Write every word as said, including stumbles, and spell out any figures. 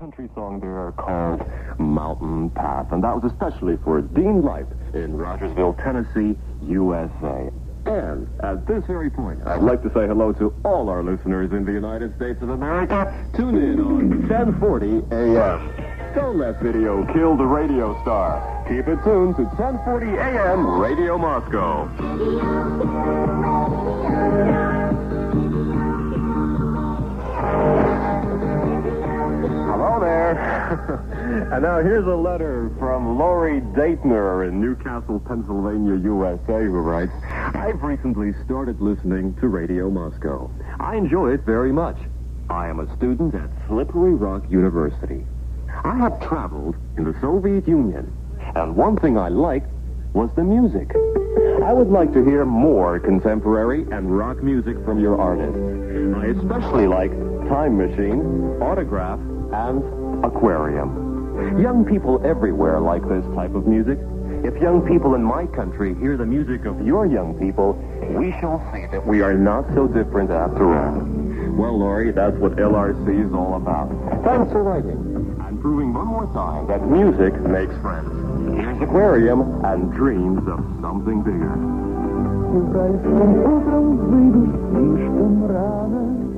country song there called Mountain Path, and that was especially for Dean Lipe in Rogersville, Tennessee, U S A. And at this very point, I'd like to say hello to all our listeners in the United States of America. Tune in on ten forty A M. Don't let video kill the radio star. Keep it tuned to ten forty A M Radio Moscow. Hello there. And now here's a letter from Lori Daytner in Newcastle, Pennsylvania, U S A, who writes, I've recently started listening to Radio Moscow. I enjoy it very much. I am a student at Slippery Rock University. I have traveled in the Soviet Union, and one thing I liked was the music. I would like to hear more contemporary and rock music from your artists. I especially like Time Machine, Autograph, and Aquarium. Young people everywhere like this type of music. If young people in my country hear the music of your young people, we shall see that we are not so different after all. Well, Laurie, that's what L R C is all about. Thanks for writing. And proving one more time that music makes friends. Here's Aquarium and dreams of something bigger. Райским утром выйду слишком рано.